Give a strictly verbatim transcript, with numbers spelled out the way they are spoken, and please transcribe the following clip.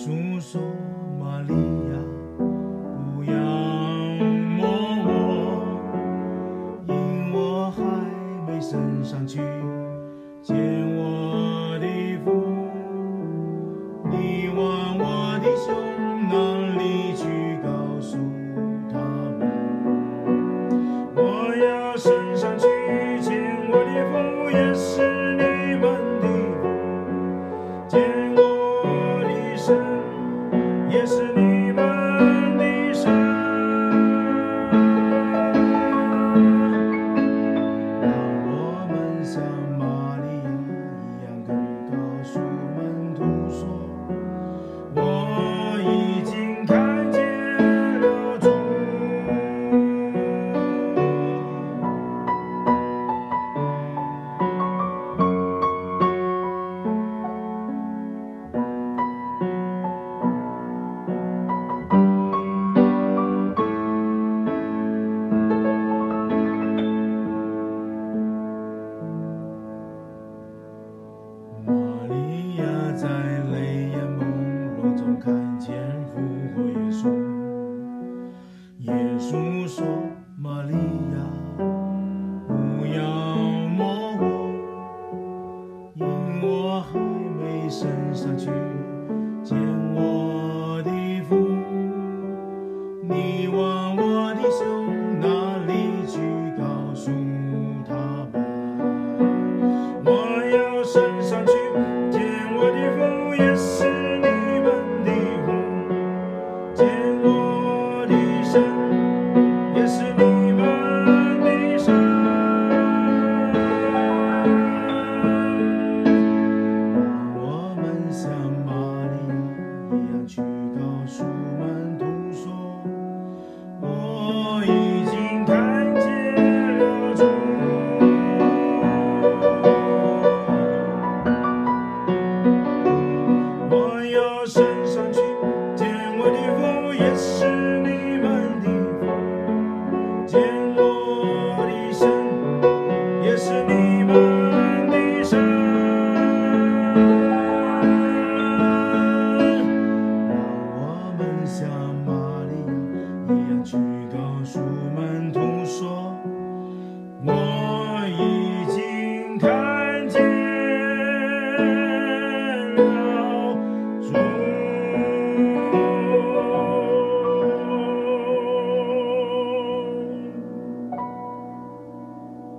稣说：玛利亚，不要摸我，因我还没升上去见我的父。你往我的胸囊里去告诉他们，我要升上去见我的父，也是你们的父，见我的神，也是你们的神。让我们像玛利亚一样，可以告诉门徒说，我已经看见了主。玛利亚在泪眼朦胧中看见复活耶稣。耶稣说：玛利亚，不要摸我，因我还没升上去见我的父。你往我的胸那里去告诉他们，我要升上去见我的父，也是你们的父，见我的神，也是你们的神。让我们像玛利亚一样去告诉门徒说，我已经看见了主。我要升上去见我的父，也是你们的父，见我的神，也是你们的神。让我们像玛利亚一样去告诉门徒